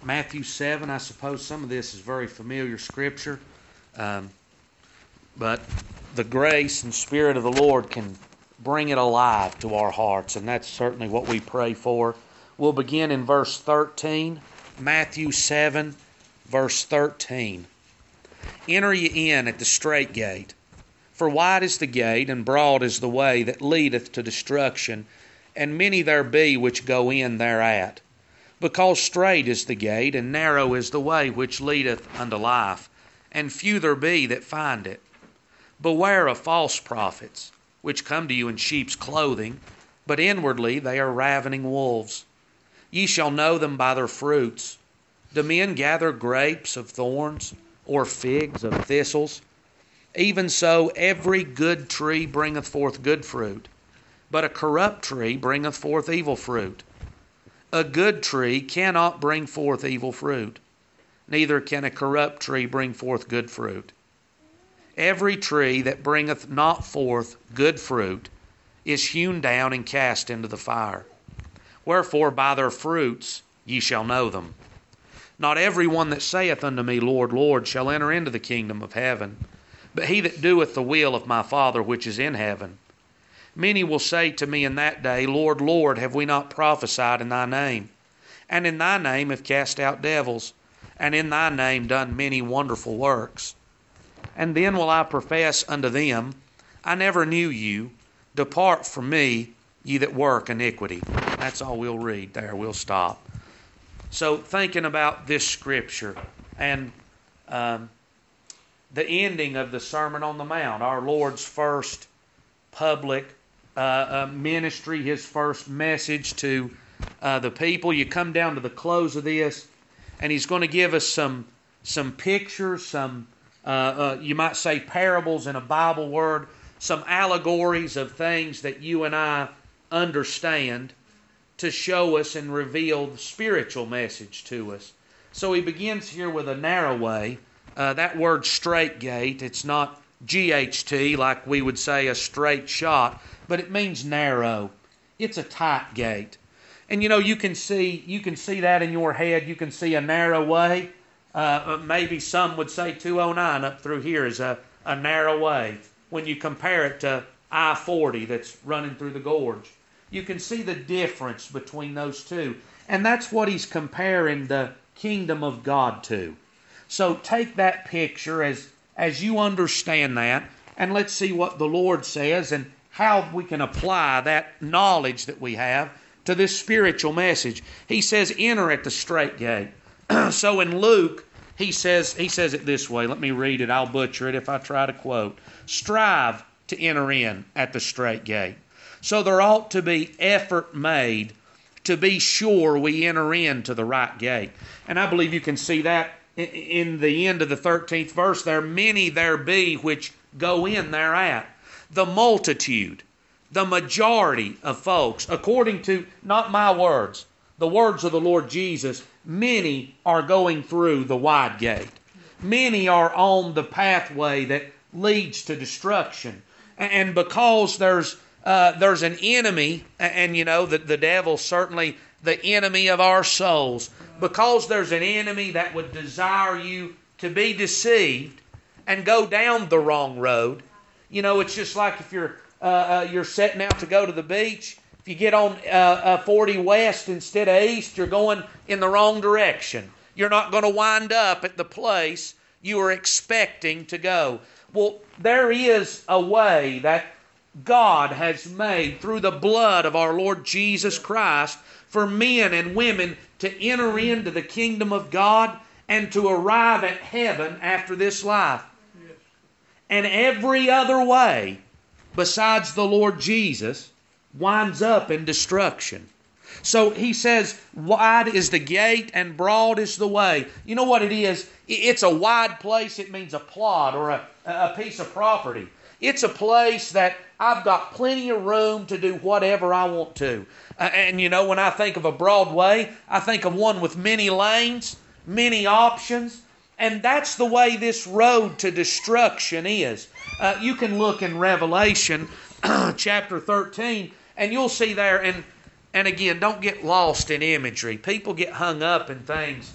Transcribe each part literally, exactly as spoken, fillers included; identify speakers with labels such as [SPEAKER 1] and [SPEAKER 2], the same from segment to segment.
[SPEAKER 1] Matthew seven. I suppose some of this is very familiar scripture. Um, but the grace and Spirit of the Lord can bring it alive to our hearts, and that's certainly what we pray for. We'll begin in verse thirteen. Matthew seven, verse thirteen. Enter ye in at the strait gate. For wide is the gate, and broad is the way that leadeth to destruction, and many there be which go in thereat. Because strait is the gate, and narrow is the way which leadeth unto life, and few there be that find it. Beware of false prophets, which come to you in sheep's clothing, but inwardly they are ravening wolves. Ye shall know them by their fruits. Do men gather grapes of thorns, or figs of thistles? Even so every good tree bringeth forth good fruit, but a corrupt tree bringeth forth evil fruit. A good tree cannot bring forth evil fruit, neither can a corrupt tree bring forth good fruit. Every tree that bringeth not forth good fruit is hewn down and cast into the fire. Wherefore by their fruits ye shall know them. Not every one that saith unto me, Lord, Lord, shall enter into the kingdom of heaven, but he that doeth the will of my Father which is in heaven. Many will say to me in that day, Lord, Lord, have we not prophesied in thy name? And in thy name have cast out devils, and in thy name done many wonderful works. And then will I profess unto them, I never knew you. Depart from me, ye that work iniquity. That's all we'll read there. We'll stop. So thinking about this scripture and um, the ending of the Sermon on the Mount, our Lord's first public uh, uh, ministry, His first message to uh, the people. You come down to the close of this, and He's going to give us some some pictures, some uh, uh, you might say parables in a Bible word, some allegories of things that you and I understand to show us and reveal the spiritual message to us. So He begins here with a narrow way. Uh, that word strait gate, it's not G H T like we would say a straight shot, but it means narrow. It's a tight gate. And you know, you can see you can see that in your head. You can see a narrow way. Uh, maybe some would say two oh nine up through here is a, a narrow way. When you compare it to I forty that's running through the gorge, you can see the difference between those two. And that's what He's comparing the kingdom of God to. So take that picture as, as you understand that, and let's see what the Lord says and how we can apply that knowledge that we have to this spiritual message. He says, enter at the strait gate. So in Luke, he says, he says it this way. Let me read it. I'll butcher it if I try to quote. Strive to enter in at the strait gate. So there ought to be effort made to be sure we enter into the right gate. And I believe you can see that in the end of the thirteenth verse there. Many there be which go in thereat. The multitude, the majority of folks, according to not my words, the words of the Lord Jesus, many are going through the wide gate. Many are on the pathway that leads to destruction. And because there's uh, there's an enemy, and you know, the, the devil's certainly the enemy of our souls, because there's an enemy that would desire you to be deceived and go down the wrong road. You know, it's just like if you're uh, uh, you're setting out to go to the beach. If you get on uh, uh, forty west instead of east, you're going in the wrong direction. You're not going to wind up at the place you are expecting to go. Well, there is a way that God has made through the blood of our Lord Jesus Christ for men and women to enter into the kingdom of God and to arrive at heaven after this life. Yes. And every other way besides the Lord Jesus winds up in destruction. So he says, wide is the gate and broad is the way. You know what it is? It's a wide place. It means a plot or a, a piece of property. It's a place that I've got plenty of room to do whatever I want to. Uh, and you know, when I think of a broad way, I think of one with many lanes, many options. And that's the way this road to destruction is. Uh, you can look in Revelation chapter thirteen, and you'll see there, and, and again, don't get lost in imagery. People get hung up in things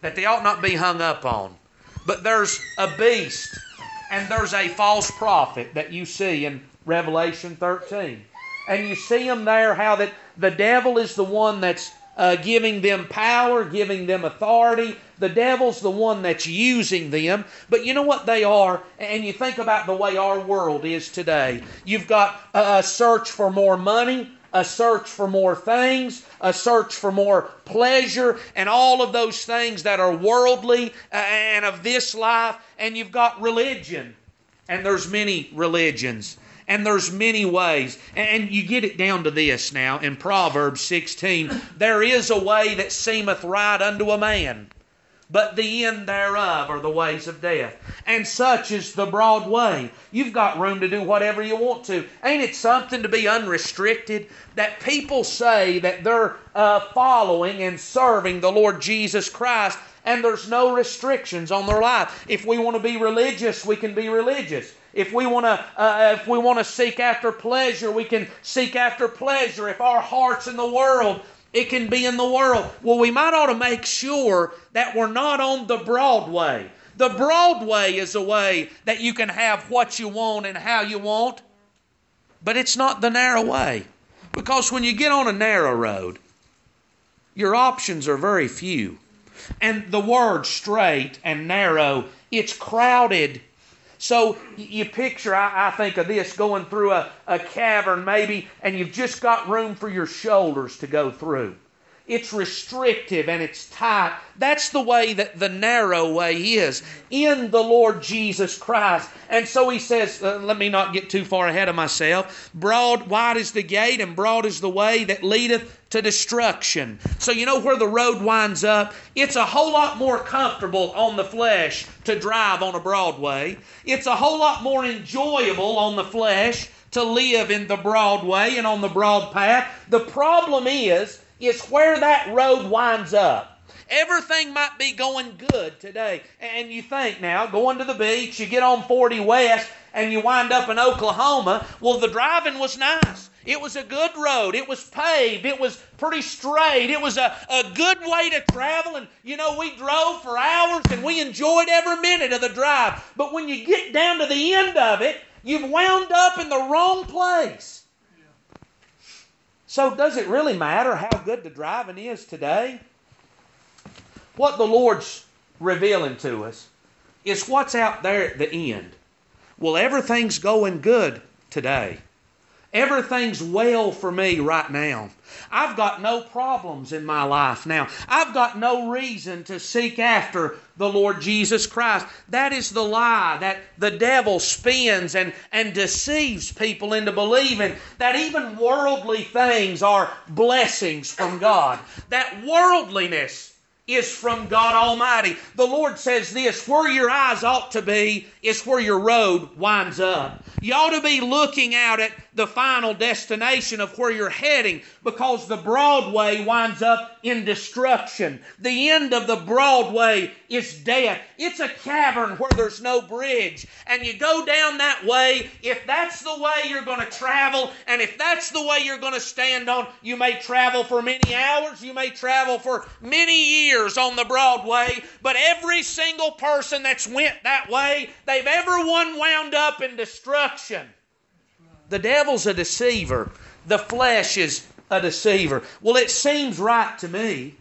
[SPEAKER 1] that they ought not be hung up on. But there's a beast and there's a false prophet that you see in Revelation thirteen. And you see them there, how that the devil is the one that's uh, giving them power, giving them authority. The devil's the one that's using them. But you know what they are? And you think about the way our world is today. You've got a, a search for more money, a search for more things, a search for more pleasure, and all of those things that are worldly and of this life. And you've got religion. And there's many religions. And there's many ways. And you get it down to this now in Proverbs sixteen. There is a way that seemeth right unto a man, but the end thereof are the ways of death. And such is the broad way. You've got room to do whatever you want to. Ain't it something to be unrestricted? That people say that they're uh, following and serving the Lord Jesus Christ, and there's no restrictions on their life. If we want to be religious, we can be religious. If we want to, uh, if we want to seek after pleasure, we can seek after pleasure. If our heart's in the world, it can be in the world. Well, we might ought to make sure that we're not on the broad way. The broad way is a way that you can have what you want and how you want, but it's not the narrow way. Because when you get on a narrow road, your options are very few. And the word straight and narrow, it's crowded. So you picture, I, I think of this, going through a, a cavern maybe, and you've just got room for your shoulders to go through. It's restrictive and it's tight. That's the way that the narrow way is in the Lord Jesus Christ. And so he says, uh, let me not get too far ahead of myself. Broad, wide is the gate, and broad is the way that leadeth to destruction. So you know where the road winds up? It's a whole lot more comfortable on the flesh to drive on a broad way. It's a whole lot more enjoyable on the flesh to live in the broad way and on the broad path. The problem is, is where that road winds up. Everything might be going good today. And you think now, going to the beach, you get on forty West, and you wind up in Oklahoma. Well, the driving was nice. It was a good road. It was paved. It was pretty straight. It was a, a good way to travel. And, you know, we drove for hours, and we enjoyed every minute of the drive. But when you get down to the end of it, you've wound up in the wrong place. So does it really matter how good the driving is today? What the Lord's revealing to us is what's out there at the end. Well, everything's going good today. Everything's well for me right now. I've got no problems in my life now. I've got no reason to seek after the Lord Jesus Christ. That is the lie that the devil spins and, and deceives people into believing that even worldly things are blessings from God. That worldliness is from God Almighty. The Lord says this, where your eyes ought to be is where your road winds up. You ought to be looking out at the final destination of where you're heading, because the broad way winds up in destruction. The end of the broad way is death. It's a cavern where there's no bridge. And you go down that way, if that's the way you're going to travel, and if that's the way you're going to stand on, you may travel for many hours, you may travel for many years on the broad way, but every single person that's went that way, they've ever one wound up in destruction. The devil's a deceiver. The flesh is a deceiver. Well, it seems right to me.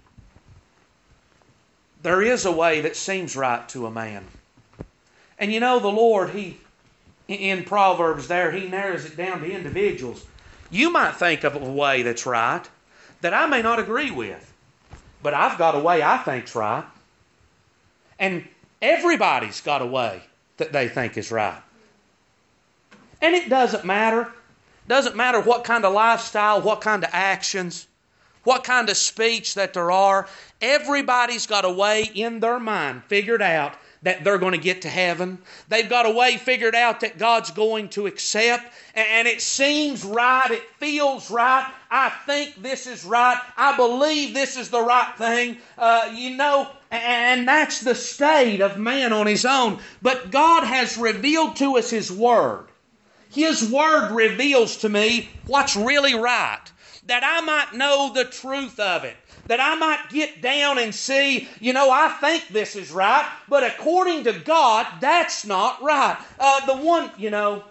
[SPEAKER 1] There is a way that seems right to a man. And you know, the Lord, He, in Proverbs there, He narrows it down to individuals. You might think of a way that's right that I may not agree with, but I've got a way I think's right. And everybody's got a way that they think is right. And it doesn't matter. Doesn't matter what kind of lifestyle, what kind of actions, what kind of speech that there are. Everybody's got a way in their mind figured out that they're going to get to heaven. They've got a way figured out that God's going to accept. And it seems right. It feels right. I think this is right. I believe this is the right thing. Uh, you know, and that's the state of man on his own. But God has revealed to us His Word. His Word reveals to me what's really right, that I might know the truth of it, that I might get down and see, you know, I think this is right, but according to God, that's not right. Uh, the one, you know,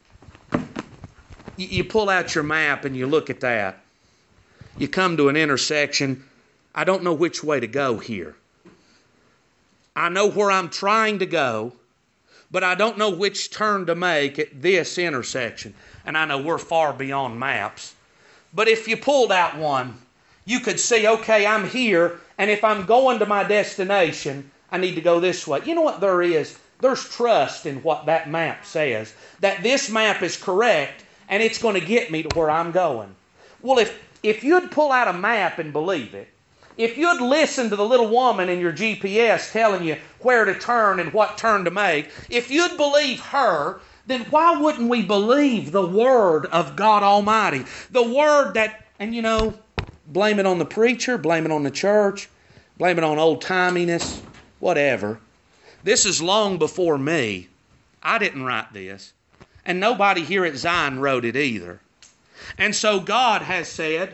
[SPEAKER 1] you, you pull out your map and you look at that. You come to an intersection. I don't know which way to go here. I know where I'm trying to go, but I don't know which turn to make at this intersection. And I know we're far beyond maps. But if you pulled out one, you could see, okay, I'm here, and if I'm going to my destination, I need to go this way. You know what there is? There's trust in what that map says, that this map is correct, and it's going to get me to where I'm going. Well, if, if you'd pull out a map and believe it, if you'd listen to the little woman in your G P S telling you where to turn and what turn to make, if you'd believe her, then why wouldn't we believe the Word of God Almighty? The Word that, and you know, blame it on the preacher, blame it on the church, blame it on old-timiness, whatever. This is long before me. I didn't write this. And nobody here at Zion wrote it either. And so God has said,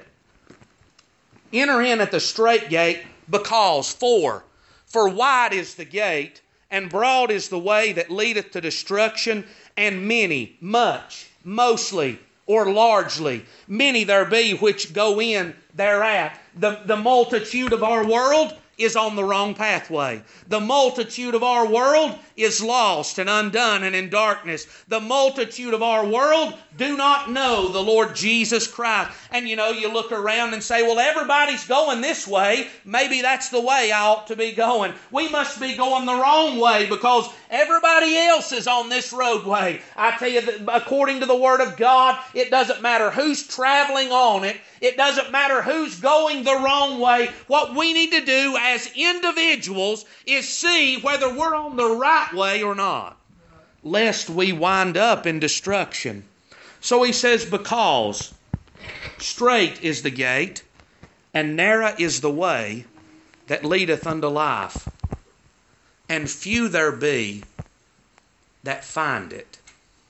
[SPEAKER 1] enter in at the strait gate, because, for, for wide is the gate, and broad is the way that leadeth to destruction, and many, much, mostly, or largely, many there be which go in thereat. The, the multitude of our world is on the wrong pathway. The multitude of our world is lost and undone and in darkness. The multitude of our world do not know the Lord Jesus Christ. And you know, you look around and say, well, everybody's going this way. Maybe that's the way I ought to be going. We must be going the wrong way because everybody else is on this roadway. I tell you, that according to the Word of God, it doesn't matter who's traveling on it. It doesn't matter who's going the wrong way. What we need to do as individuals is see whether we're on the right way or not, lest we wind up in destruction. So he says, because strait is the gate, and narrow is the way that leadeth unto life, and few there be that find it.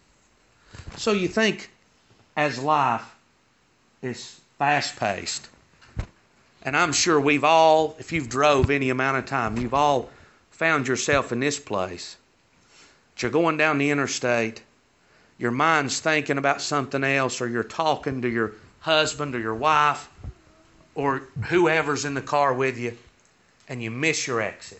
[SPEAKER 1] So you think as life is fast-paced, and I'm sure we've all, if you've drove any amount of time, you've all found yourself in this place. You're going down the interstate, your mind's thinking about something else, or you're talking to your husband or your wife or whoever's in the car with you, and you miss your exit.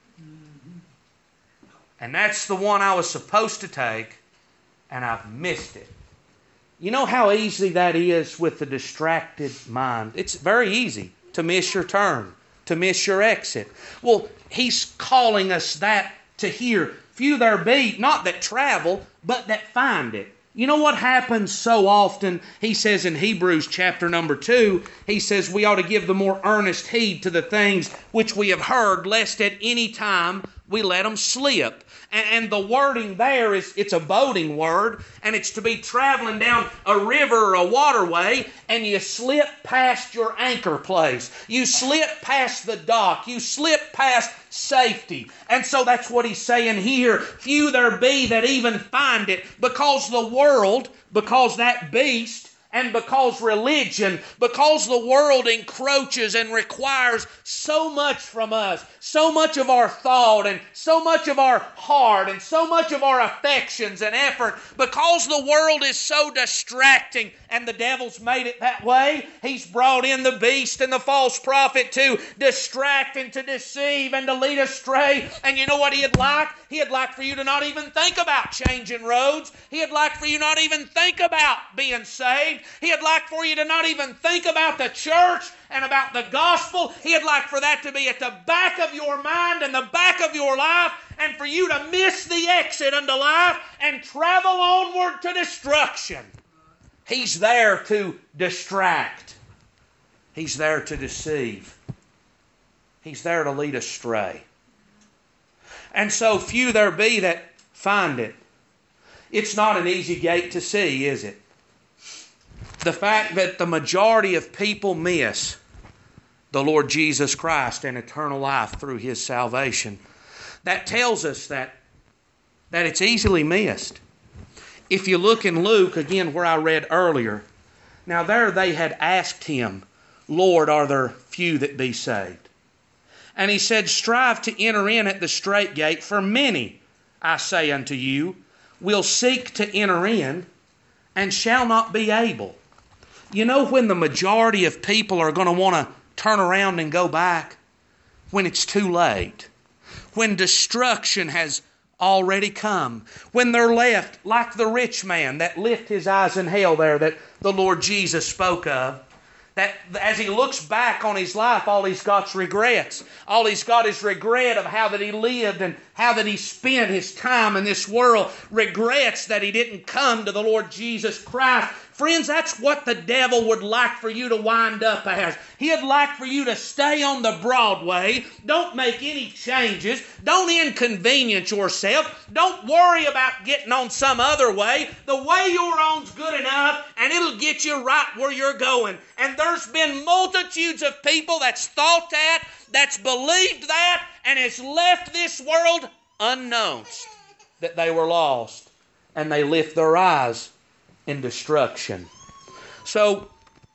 [SPEAKER 1] And that's the one I was supposed to take, and I've missed it. You know how easy that is with the distracted mind? It's very easy to miss your turn, to miss your exit. Well, he's calling us that to hear. Few there be, not that travel, but that find it. You know what happens so often? He says in Hebrews chapter number two, he says we ought to give the more earnest heed to the things which we have heard, lest at any time we let them slip. And the wording there is, it's a boating word, and it's to be traveling down a river or a waterway, and you slip past your anchor place. You slip past the dock. You slip past safety. And so that's what he's saying here. Few there be that even find it, because the world, because that beast, and because religion, because the world encroaches and requires so much from us, so much of our thought and so much of our heart and so much of our affections and effort, because the world is so distracting, and the devil's made it that way, he's brought in the beast and the false prophet to distract and to deceive and to lead astray. And you know what he'd like? He'd like for you to not even think about changing roads. He'd like for you not even think about being saved. He'd like for you to not even think about the church and about the gospel. He'd like for that to be at the back of your mind and the back of your life, and for you to miss the exit unto life and travel onward to destruction. He's there to distract. He's there to deceive. He's there to lead astray. And so few there be that find it. It's not an easy gate to see, is it? The fact that the majority of people miss the Lord Jesus Christ and eternal life through His salvation, that tells us that, that it's easily missed. If you look in Luke, again, where I read earlier, now there they had asked Him, Lord, are there few few that be saved. And he said, strive to enter in at the strait gate, for many, I say unto you, will seek to enter in and shall not be able. You know when the majority of people are going to want to turn around and go back? When it's too late. When destruction has already come. When they're left like the rich man that lifted his eyes in hell there that the Lord Jesus spoke of. That as he looks back on his life, all he's got is regrets. All he's got is regret of how that he lived and how that he spent his time in this world. Regrets that he didn't come to the Lord Jesus Christ. Friends, that's what the devil would like for you to wind up as. He'd like for you to stay on the broad way. Don't make any changes. Don't inconvenience yourself. Don't worry about getting on some other way. The way you're on's good enough, and it'll get you right where you're going. And there's been multitudes of people that's thought that, that's believed that, and has left this world unknown that they were lost. And they lift their eyes in destruction. So,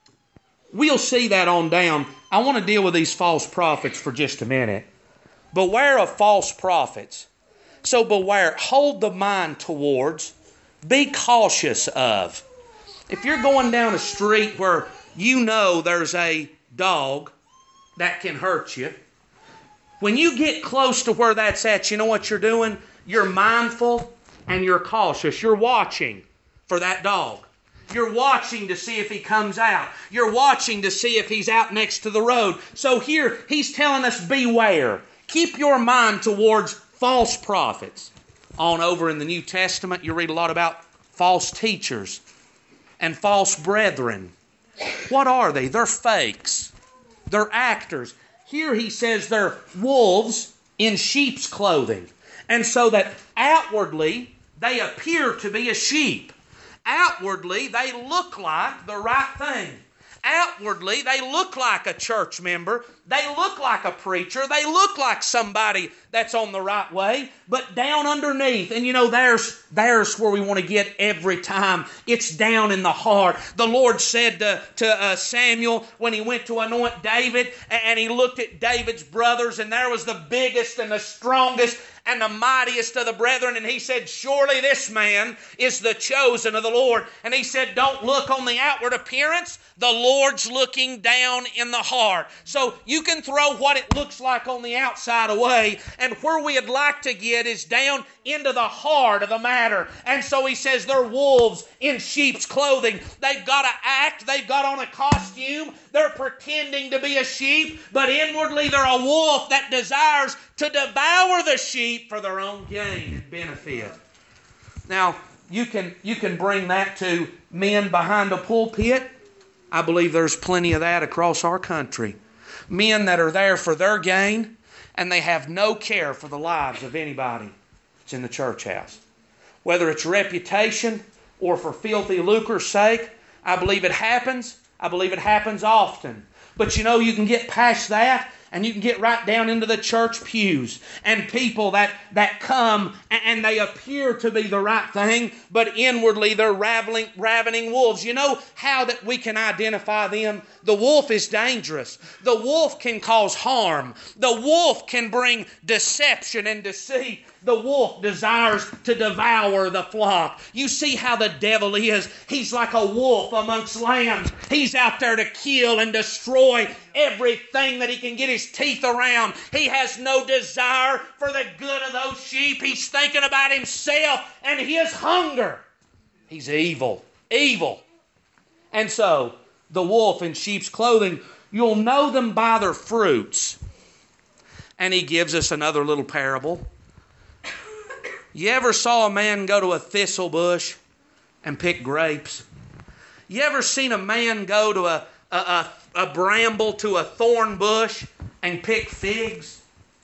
[SPEAKER 1] we'll see that on down. I want to deal with these false prophets for just a minute. Beware of false prophets. So beware. Hold the mind towards. Be cautious of. If you're going down a street where you know there's a dog that can hurt you, when you get close to where that's at, you know what you're doing? You're mindful and you're cautious. You're watching for that dog. You're watching to see if he comes out. You're watching to see if he's out next to the road. So here, he's telling us, beware. Keep your mind towards false prophets. On over in the New Testament, you read a lot about false teachers and false brethren. What are they? They're fakes. They're actors. Here he says they're wolves in sheep's clothing. And so that outwardly, they appear to be a sheep. Outwardly, they look like the right thing. Outwardly, they look like a church member. They look like a preacher. They look like somebody that's on the right way. But down underneath, and you know, there's, there's where we want to get every time. It's down in the heart. The Lord said to, to uh, Samuel when he went to anoint David, and he looked at David's brothers, and there was the biggest and the strongest and the mightiest of the brethren, and he said, surely this man is the chosen of the Lord. And he said, don't look on the outward appearance. The Lord's looking down in the heart. So you can throw what it looks like on the outside away, and where we'd like to get is down into the heart of the matter. And so he says they're wolves in sheep's clothing. They've got to act. They've got on a costume. They're pretending to be a sheep, but inwardly they're a wolf that desires to devour the sheep for their own gain and benefit. Now, you can, you can bring that to men behind a pulpit. I believe there's plenty of that across our country. Men that are there for their gain, and they have no care for the lives of anybody that's in the church house. Whether it's reputation or for filthy lucre's sake, I believe it happens. I believe it happens often. But you know, you can get past that, and you can get right down into the church pews. And people that, that come and they appear to be the right thing, but inwardly they're ravening, ravening wolves. You know how that we can identify them? The wolf is dangerous. The wolf can cause harm. The wolf can bring deception and deceit. The wolf desires to devour the flock. You see how the devil is. He's like a wolf amongst lambs. He's out there to kill and destroy everything that he can get his teeth around. He has no desire for the good of those sheep. He's thinking about himself and his hunger. He's evil. Evil. And so, the wolf in sheep's clothing, you'll know them by their fruits. And he gives us another little parable. You ever saw a man go to a thistle bush and pick grapes? You ever seen a man go to a, a, a, a bramble to a thorn bush and pick figs?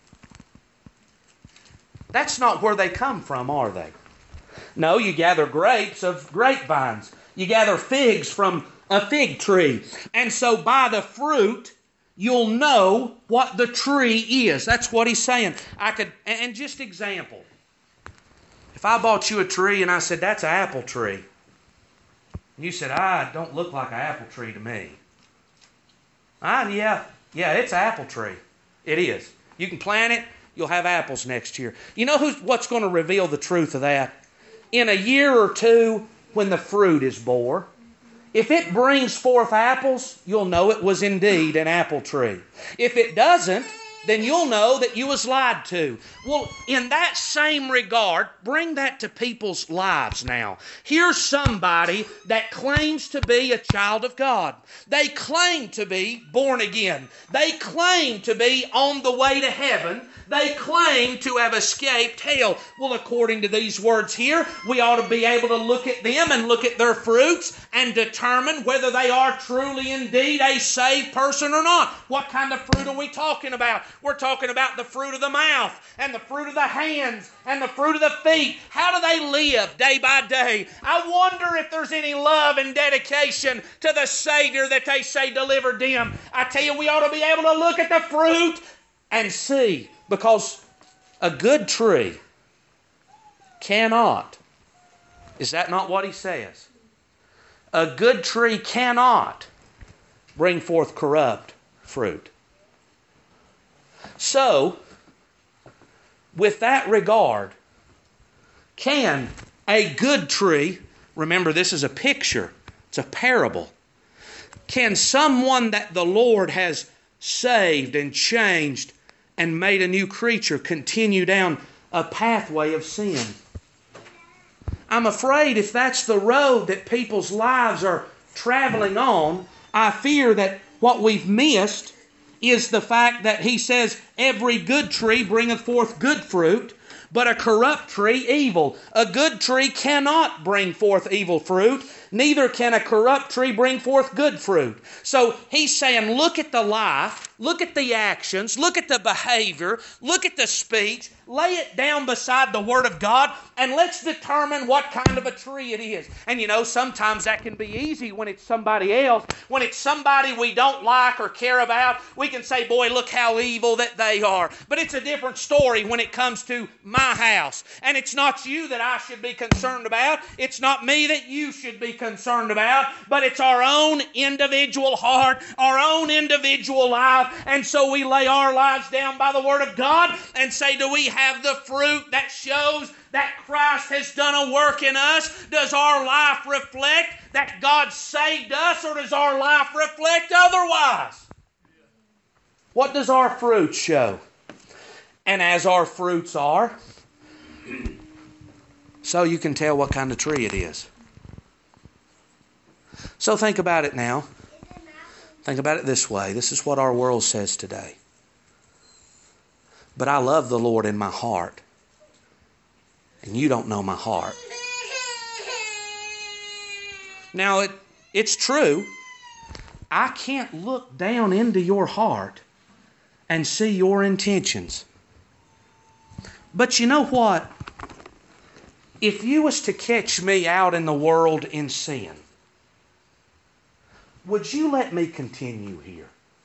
[SPEAKER 1] That's not where they come from, are they? No, you gather grapes of grapevines. You gather figs from a fig tree. And so by the fruit, you'll know what the tree is. That's what he's saying. I could, and just example. If I bought you a tree and I said, that's an apple tree, and you said, ah, it don't look like an apple tree to me. Ah, yeah, Yeah, it's an apple tree. It is. You can plant it, you'll have apples next year. You know who's, what's going to reveal the truth of that? In a year or two, when the fruit is bore, if it brings forth apples, you'll know it was indeed an apple tree. If it doesn't, then you'll know that you was lied to. Well, in that same regard, bring that to people's lives now. Here's somebody that claims to be a child of God. They claim to be born again. They claim to be on the way to heaven. They claim to have escaped hell. Well, according to these words here, we ought to be able to look at them and look at their fruits and determine whether they are truly indeed a saved person or not. What kind of fruit are we talking about? We're talking about the fruit of the mouth and the fruit of the hands and the fruit of the feet. How do they live day by day? I wonder if there's any love and dedication to the Savior that they say delivered them. I tell you, we ought to be able to look at the fruit and see. Because a good tree cannot, is that not what he says? A good tree cannot bring forth corrupt fruit. So, with that regard, can a good tree, remember this is a picture, it's a parable, can someone that the Lord has saved and changed and made a new creature continue down a pathway of sin? I'm afraid if that's the road that people's lives are traveling on, I fear that what we've missed is the fact that he says, every good tree bringeth forth good fruit, but a corrupt tree evil. A good tree cannot bring forth evil fruit, neither can a corrupt tree bring forth good fruit. So he's saying, look at the life, look at the actions, look at the behavior, look at the speech, lay it down beside the Word of God, and let's determine what kind of a tree it is. And you know, sometimes that can be easy when it's somebody else. When it's somebody we don't like or care about, we can say, boy, look how evil that they are. But it's a different story when it comes to my house. And it's not you that I should be concerned about. It's not me that you should be concerned about. But it's our own individual heart, our own individual life. And so we lay our lives down by the Word of God and say, do we have the fruit that shows that Christ has done a work in us? Does our life reflect that God saved us, or does our life reflect otherwise? What does our fruit show? And as our fruits are, so you can tell what kind of tree it is. So think about it now. Think about it this way. This is what our world says today. But I love the Lord in my heart. And you don't know my heart. Now, it, it's true. I can't look down into your heart and see your intentions. But you know what? If you was to catch me out in the world in sin, would you let me continue here?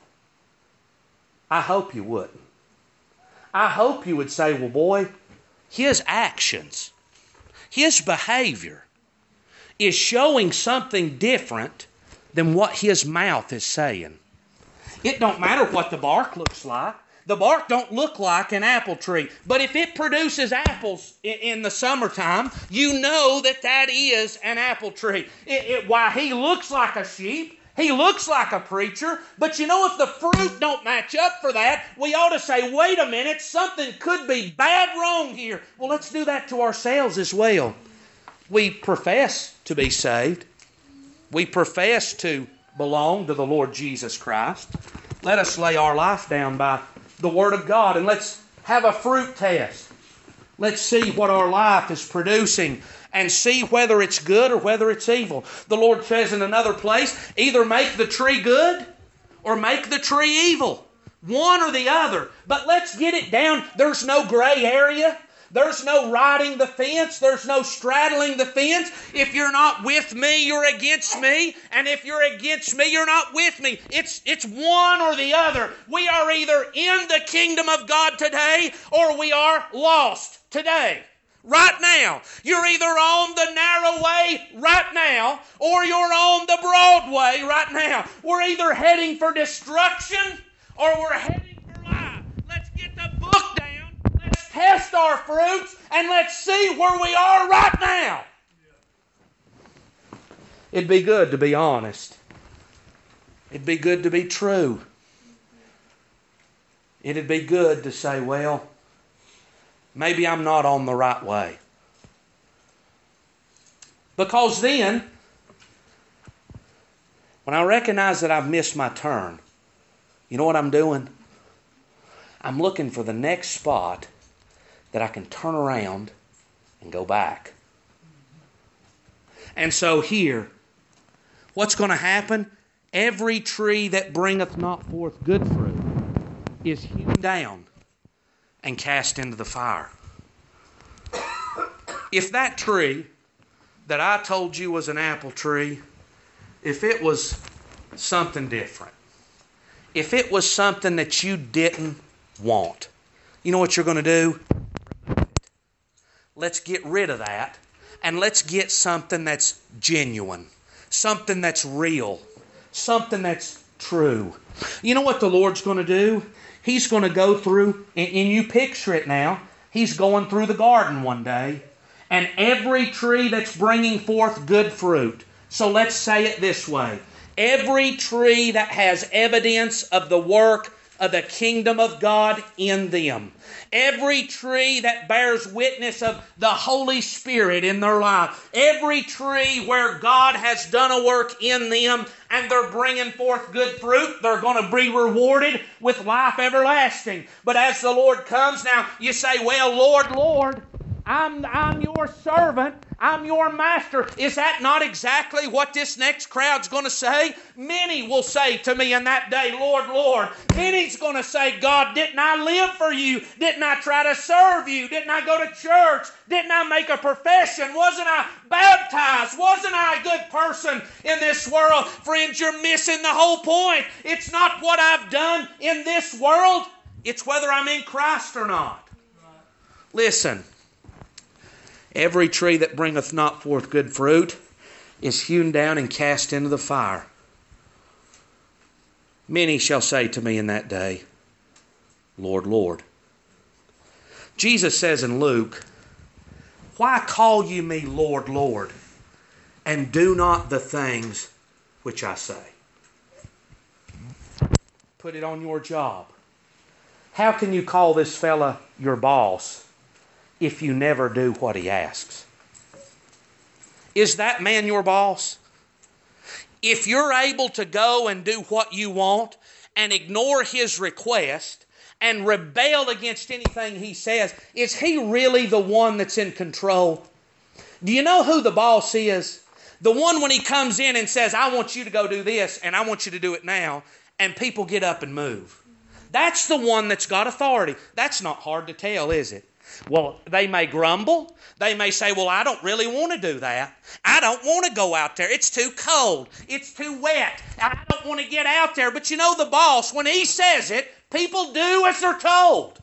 [SPEAKER 1] I hope you wouldn't. I hope you would say, well, boy, his actions, his behavior is showing something different than what his mouth is saying. It don't matter what the bark looks like. The bark don't look like an apple tree. But if it produces apples in, in the summertime, you know that that is an apple tree. It, it, why, he looks like a sheep. He looks like a preacher. But you know, if the fruit don't match up for that, we ought to say, wait a minute, something could be bad wrong here. Well, let's do that to ourselves as well. We profess to be saved. We profess to belong to the Lord Jesus Christ. Let us lay our life down by the Word of God, and let's have a fruit test. Let's see what our life is producing and see whether it's good or whether it's evil. The Lord says in another place, either make the tree good or make the tree evil. One or the other. But let's get it down. There's no gray area. There's no riding the fence. There's no straddling the fence. If you're not with me, you're against me. And if you're against me, you're not with me. It's, it's one or the other. We are either in the kingdom of God today or we are lost today. Right now. You're either on the narrow way right now or you're on the broad way right now. We're either heading for destruction or we're heading for life. Let's get the book down. Let's test our fruits and let's see where we are right now. It'd be good to be honest. It'd be good to be true. It'd be good to say, well, maybe I'm not on the right way. Because then, when I recognize that I've missed my turn, you know what I'm doing? I'm looking for the next spot that I can turn around and go back. And so here, what's going to happen? Every tree that bringeth not forth good fruit is hewn down and cast into the fire. If that tree that I told you was an apple tree, if it was something different, if it was something that you didn't want, you know what you're going to do? Remove it. Let's get rid of that, and let's get something that's genuine, something that's real, something that's true. You know what the Lord's going to do? He's going to go through, and, and you picture it now, He's going through the garden one day, and every tree that's bringing forth good fruit. So let's say it this way. Every tree that has evidence of the work of the kingdom of God in them. Every tree that bears witness of the Holy Spirit in their life. Every tree where God has done a work in them and they're bringing forth good fruit, they're going to be rewarded with life everlasting. But as the Lord comes, now you say, well, Lord, Lord, I'm, I'm your servant. I'm your master. Is that not exactly what this next crowd's going to say? Many will say to me in that day, Lord, Lord. Many's going to say, God, didn't I live for you? Didn't I try to serve you? Didn't I go to church? Didn't I make a profession? Wasn't I baptized? Wasn't I a good person in this world? Friends, you're missing the whole point. It's not what I've done in this world. It's whether I'm in Christ or not. Listen. Every tree that bringeth not forth good fruit is hewn down and cast into the fire. Many shall say to me in that day, Lord, Lord. Jesus says in Luke, why call you me Lord, Lord, and do not the things which I say? Put it on your job. How can you call this fella your boss if you never do what he asks? Is that man your boss? If you're able to go and do what you want and ignore his request and rebel against anything he says, is he really the one that's in control? Do you know who the boss is? The one when he comes in and says, I want you to go do this and I want you to do it now, and people get up and move. That's the one that's got authority. That's not hard to tell, is it? Well, they may grumble. They may say, well, I don't really want to do that. I don't want to go out there. It's too cold. It's too wet. I don't want to get out there. But you know the boss, when he says it, people do as they're told.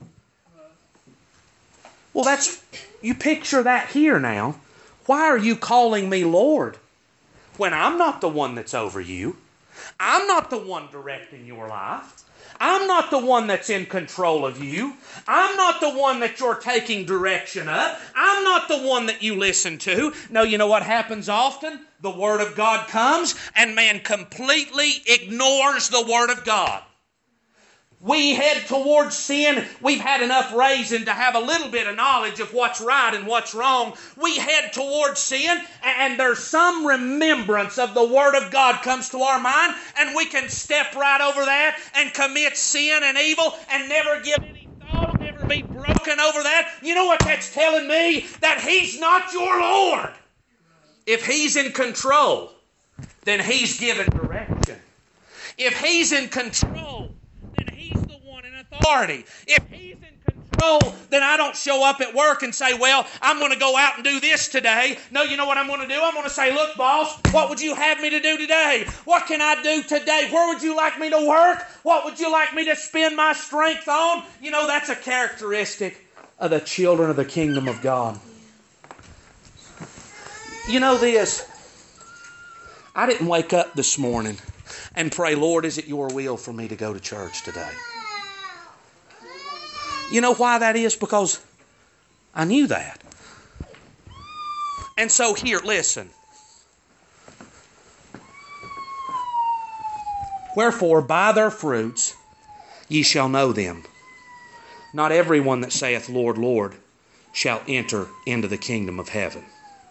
[SPEAKER 1] Well, that's, you picture that here now. Why are you calling me Lord when I'm not the one that's over you? I'm not the one directing your life. I'm not the one that's in control of you. I'm not the one that you're taking direction of. I'm not the one that you listen to. No, you know what happens often? The Word of God comes and man completely ignores the Word of God. We head towards sin. We've had enough raising to have a little bit of knowledge of what's right and what's wrong. We head towards sin, and there's some remembrance of the Word of God comes to our mind, and we can step right over that and commit sin and evil and never give any thought, never be broken over that. You know what that's telling me? That He's not your Lord. If He's in control, then He's given direction. If He's in control, authority. If He's in control, then I don't show up at work and say, well, I'm going to go out and do this today. No, you know what I'm going to do? I'm going to say, look, boss, what would you have me to do today? What can I do today? Where would you like me to work? What would you like me to spend my strength on? You know, that's a characteristic of the children of the kingdom of God. You know this, I didn't wake up this morning. and pray, Lord, is it your will for me to go to church today? You know why that is? Because I knew that. And so here, listen. Wherefore, by their fruits ye shall know them. Not every one that saith, Lord, Lord, shall enter into the kingdom of heaven.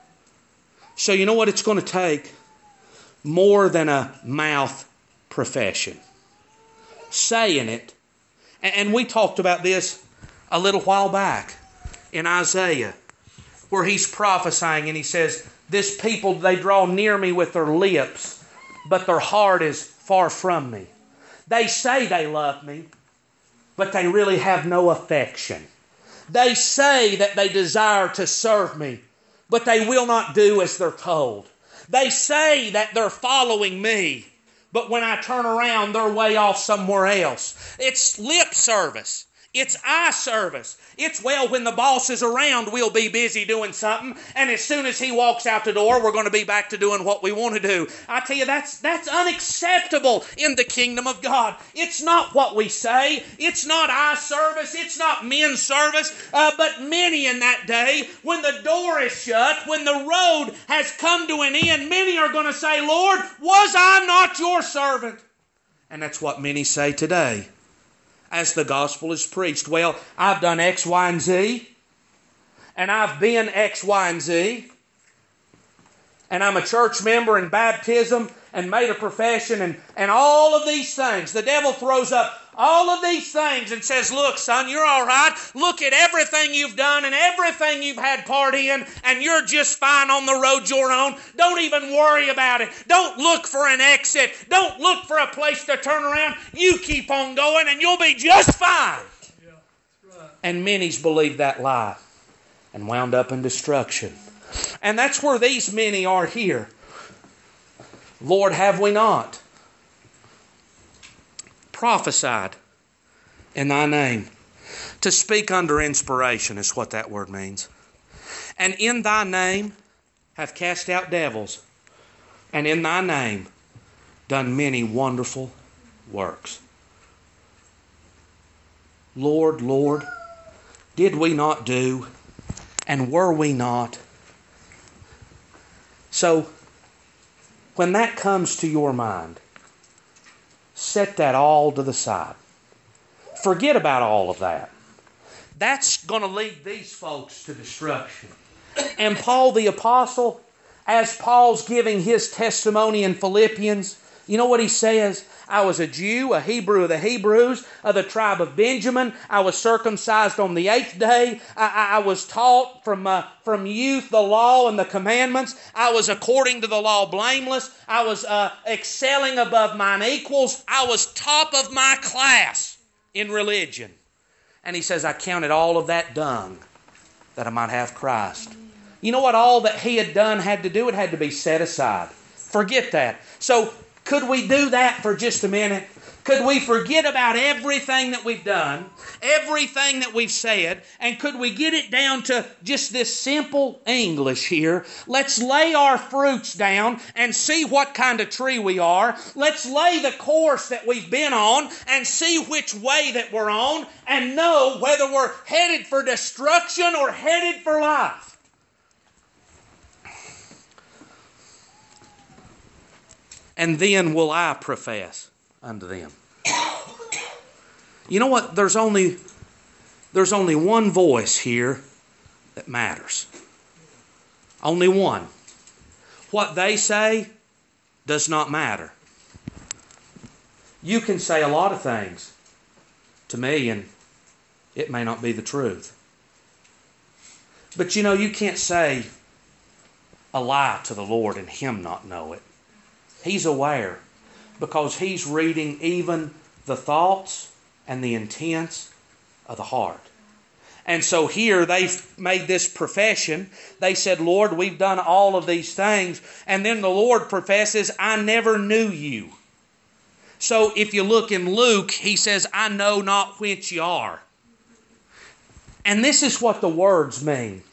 [SPEAKER 1] So you know what it's going to take? More than a mouth profession. Saying it. And we talked about this a little while back in Isaiah, where he's prophesying and he says, this people, they draw near me with their lips, but their heart is far from me. They say they love me, but they really have no affection. They say that they desire to serve me, but they will not do as they're told. They say that they're following me, but when I turn around, they're way off somewhere else. It's lip service. It's eye service. It's, well, when the boss is around, we'll be busy doing something, and as soon as he walks out the door, we're going to be back to doing what we want to do. I tell you, that's that's unacceptable in the kingdom of God. It's not what we say. It's not eye service. It's not men's service. Uh, but many in that day, when the door is shut, when the road has come to an end, many are going to say, Lord, was I not your servant? And that's what many say today as the gospel is preached. Well, I've done X, Y, and Z, and I've been X, Y, and Z, and I'm a church member in baptism and made a profession and, and all of these things. The devil throws up all of these things and says, look, son, you're all right. Look at everything you've done and everything you've had part in, and you're just fine on the road you're on. Don't even worry about it. Don't look for an exit. Don't look for a place to turn around. You keep on going and you'll be just fine. Yeah, that's right. And many's believed that lie and wound up in destruction. And that's where these many are here. Lord, have we not prophesied in thy name? To speak under inspiration is what that word means. And in thy name have cast out devils, and in thy name done many wonderful works. Lord, Lord, did we not do, and were we not? So, when that comes to your mind, set that all to the side. Forget about all of that. That's going to lead these folks to destruction. And Paul the Apostle, as Paul's giving his testimony in Philippians, you know what he says? I was a Jew, a Hebrew of the Hebrews, of the tribe of Benjamin. I was circumcised on the eighth day. I, I, I was taught from, uh, from youth the law and the commandments. I was according to the law blameless. I was uh, excelling above mine equals. I was top of my class in religion. And he says, I counted all of that dung that I might have Christ. You know what all that he had done had to do? It had to be set aside. Forget that. So, could we do that for just a minute? Could we forget about everything that we've done, everything that we've said, and could we get it down to just this simple English here? Let's lay our fruits down and see what kind of tree we are. Let's lay the course that we've been on and see which way that we're on and know whether we're headed for destruction or headed for life. And then will I profess unto them. You know what? There's only, there's only one voice here that matters. Only one. What they say does not matter. You can say a lot of things to me and it may not be the truth. But you know, you can't say a lie to the Lord and Him not know it. He's aware because He's reading even the thoughts and the intents of the heart. And so here they've made this profession. They said, Lord, we've done all of these things. And then the Lord professes, I never knew you. So if you look in Luke, He says, I know not whence you are. And this is what the words mean.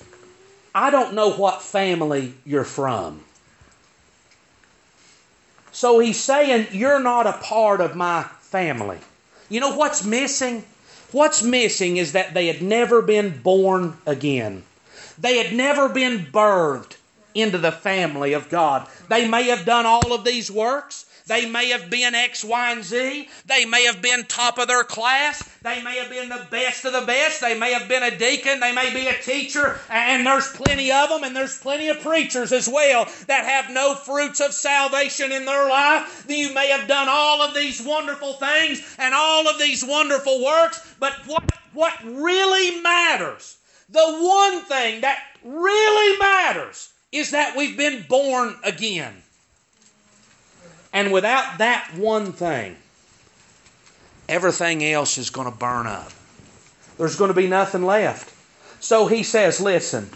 [SPEAKER 1] I don't know what family you're from. So he's saying, you're not a part of my family. You know what's missing? What's missing is that they had never been born again. They had never been birthed into the family of God. They may have done all of these works. They may have been X, Y, and Z. They may have been top of their class. They may have been the best of the best. They may have been a deacon. They may be a teacher. And there's plenty of them, and there's plenty of preachers as well that have no fruits of salvation in their life. You may have done all of these wonderful things and all of these wonderful works, but what, what really matters, the one thing that really matters, is that we've been born again. And without that one thing, everything else is going to burn up. There's going to be nothing left. So he says, listen,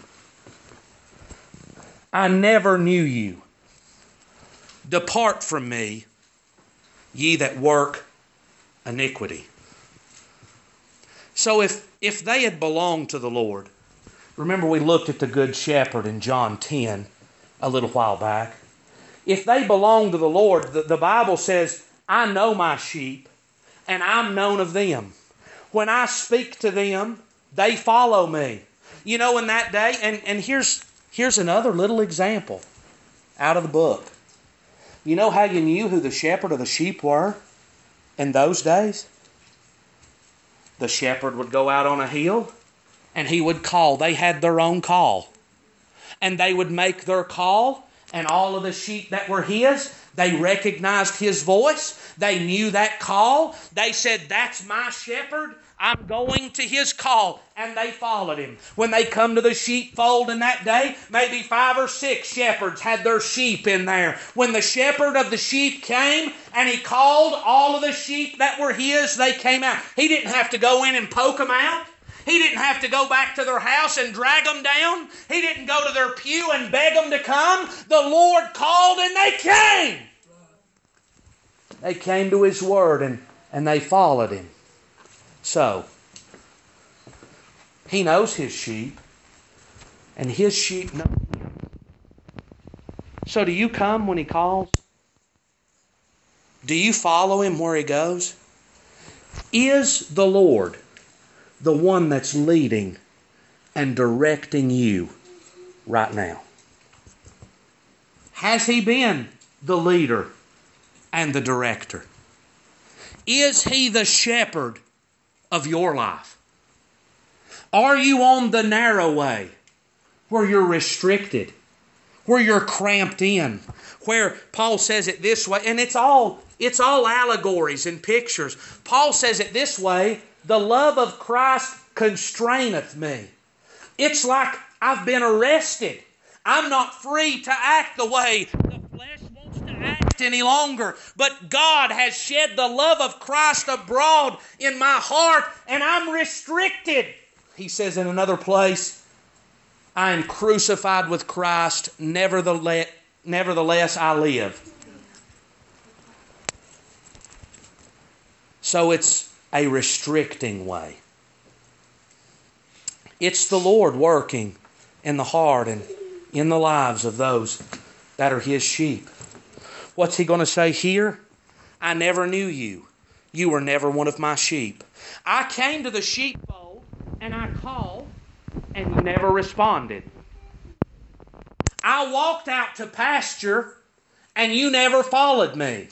[SPEAKER 1] I never knew you. Depart from me, ye that work iniquity. So if, if they had belonged to the Lord, remember we looked at the Good Shepherd in John ten a little while back. If they belong to the Lord, the, the Bible says, I know my sheep, and I'm known of them. When I speak to them, they follow me. You know, in that day, and, and here's, here's another little example out of the book. You know how you knew who the shepherd of the sheep were in those days? The shepherd would go out on a hill, and he would call. They had their own call. And they would make their call, and all of the sheep that were his, they recognized his voice. They knew that call. They said, that's my shepherd. I'm going to his call. And they followed him. When they come to the sheepfold in that day, maybe five or six shepherds had their sheep in there. When the shepherd of the sheep came and he called all of the sheep that were his, they came out. He didn't have to go in and poke them out. He didn't have to go back to their house and drag them down. He didn't go to their pew and beg them to come. The Lord called and they came. They came to his word and, and they followed him. So, he knows his sheep and his sheep know him. So do you come when he calls? Do you follow him where he goes? Is the Lord the one that's leading and directing you right now? Has he been the leader and the director? Is he the shepherd of your life? Are you on the narrow way where you're restricted, where you're cramped in, where Paul says it this way, and it's all it's all allegories and pictures. Paul says it this way, the love of Christ constraineth me. It's like I've been arrested. I'm not free to act the way the flesh wants to act any longer. But God has shed the love of Christ abroad in my heart, and I'm restricted. He says in another place, I am crucified with Christ, nevertheless, nevertheless I live. So it's a restricting way. It's the Lord working in the heart and in the lives of those that are his sheep. What's he going to say here? I never knew you. You were never one of my sheep. I came to the sheepfold and I called and you never responded. I walked out to pasture and you never followed me.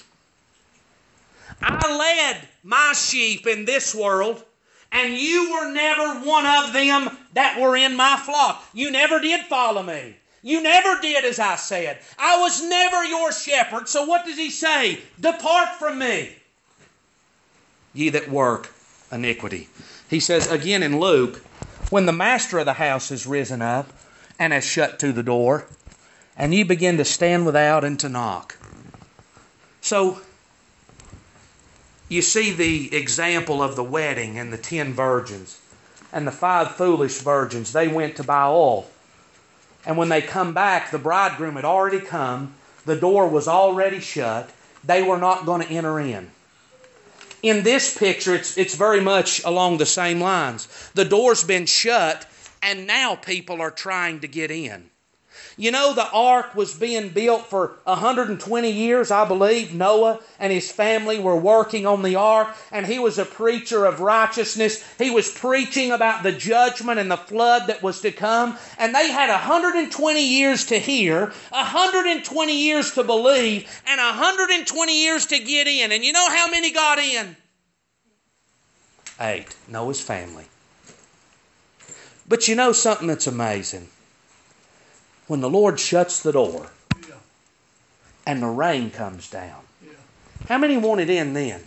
[SPEAKER 1] I led my sheep in this world, and you were never one of them that were in my flock. You never did follow me. You never did as I said. I was never your shepherd. So what does he say? Depart from me, ye that work iniquity. He says again in Luke, when the master of the house has risen up and has shut to the door, and you begin to stand without and to knock. So, you see the example of the wedding and the ten virgins and the five foolish virgins. They went to buy oil. And when they come back, the bridegroom had already come. The door was already shut. They were not going to enter in. In this picture, it's, it's very much along the same lines. The door's been shut, and now people are trying to get in. You know, the ark was being built for one hundred twenty years, I believe. Noah and his family were working on the ark, and he was a preacher of righteousness. He was preaching about the judgment and the flood that was to come, and they had one hundred twenty years to hear, one hundred twenty years to believe, and one hundred twenty years to get in. And you know how many got in? Eight. Noah's family. But you know something that's amazing? When the Lord shuts the door yeah. and the rain comes down, yeah. how many wanted in then?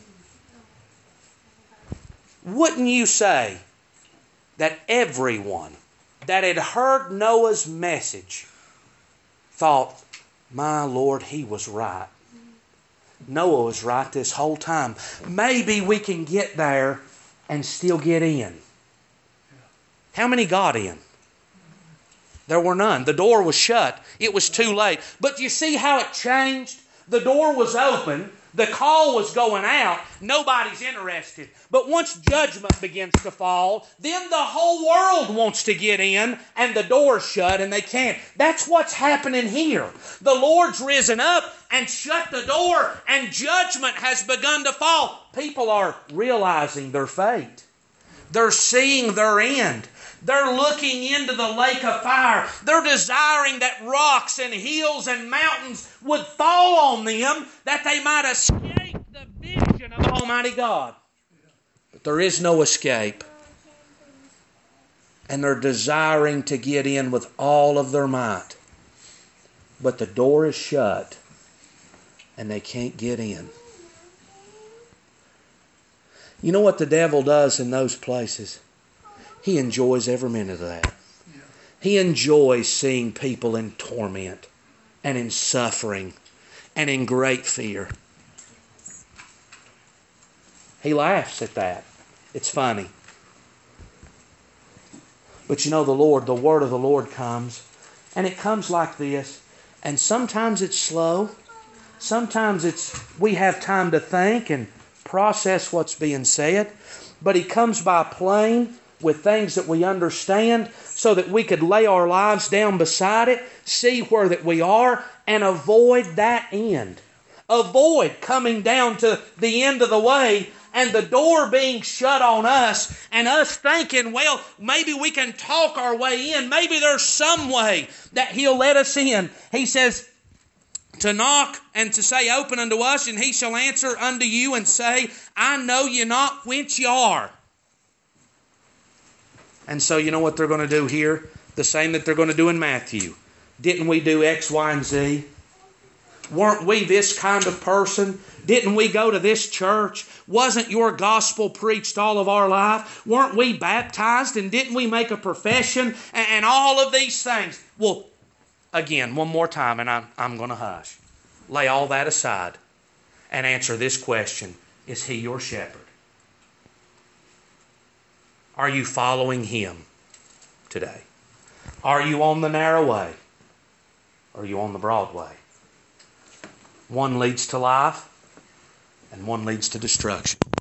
[SPEAKER 1] Wouldn't you say that everyone that had heard Noah's message thought, my Lord, he was right. Noah was right this whole time. Maybe we can get there and still get in. How many got in? There were none. The door was shut. It was too late. But you see how it changed? The door was open. The call was going out. Nobody's interested. But once judgment begins to fall, then the whole world wants to get in and the door's shut and they can't. That's what's happening here. The Lord's risen up and shut the door and judgment has begun to fall. People are realizing their fate. They're seeing their end. They're looking into the lake of fire. They're desiring that rocks and hills and mountains would fall on them that they might escape the vision of Almighty God. But there is no escape. And they're desiring to get in with all of their might. But the door is shut and they can't get in. You know what the devil does in those places? He enjoys every minute of that. Yeah. He enjoys seeing people in torment and in suffering and in great fear. He laughs at that. It's funny. But you know the Lord, the word of the Lord comes, and it comes like this. And sometimes it's slow. Sometimes it's we have time to think and process what's being said. But He comes by plain, with things that we understand so that we could lay our lives down beside it, see where that we are, and avoid that end. Avoid coming down to the end of the way and the door being shut on us and us thinking, well, maybe we can talk our way in. Maybe there's some way that He'll let us in. He says to knock and to say, open unto us, and He shall answer unto you and say, I know you not whence you are. And so you know what they're going to do here? The same that they're going to do in Matthew. Didn't we do X, Y, and Z? Weren't we this kind of person? Didn't we go to this church? Wasn't your gospel preached all of our life? Weren't we baptized? And didn't we make a profession? And, and all of these things. Well, again, one more time, and I'm, I'm going to hush. Lay all that aside and answer this question. Is He your shepherd? Are you following Him today? Are you on the narrow way? Or are you on the broad way? One leads to life and one leads to destruction.